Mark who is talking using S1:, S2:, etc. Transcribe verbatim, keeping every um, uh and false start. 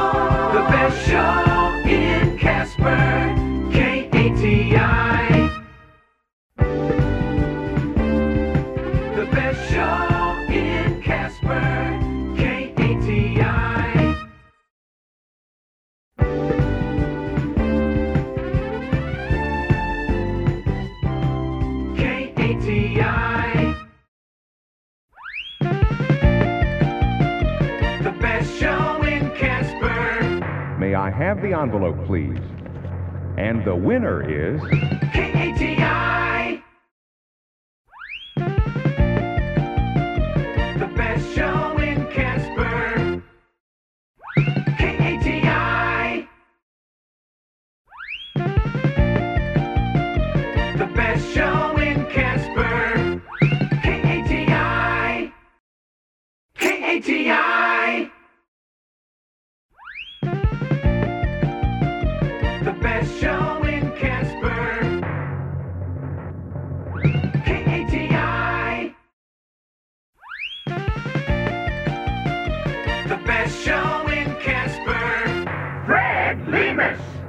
S1: The best show in Casper, K A T I. The best show in Casper, K A T I. K A T I. The best show in Casper.
S2: May I have the envelope, please? And the winner is...
S1: K A T I. The best show in Casper. K A T I. The best show in Casper. K A T I. K A T I. The best show in Casper. K A T I. The best show in Casper. Fred Lemus.